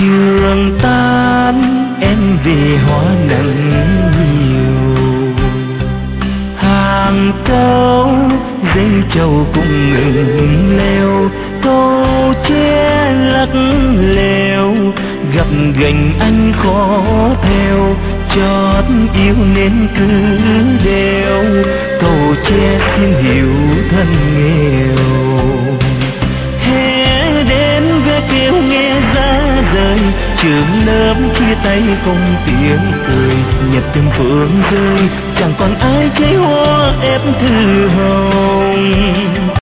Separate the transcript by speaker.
Speaker 1: Trường tan em về hoa nắng nhiều, hàng câu dây trầu cùng ngừng leo, câu tre lắc lèo gặp gành anh khó theo, chót yêu nên cứ đeo, cầu tre xin hiểu thân nghèo. Hè đến ve kêu nghe giá rời, trường lớp chia tay không tiếng cười, nhật từng phương rơi chẳng còn ai chế hoa ép thư hồng.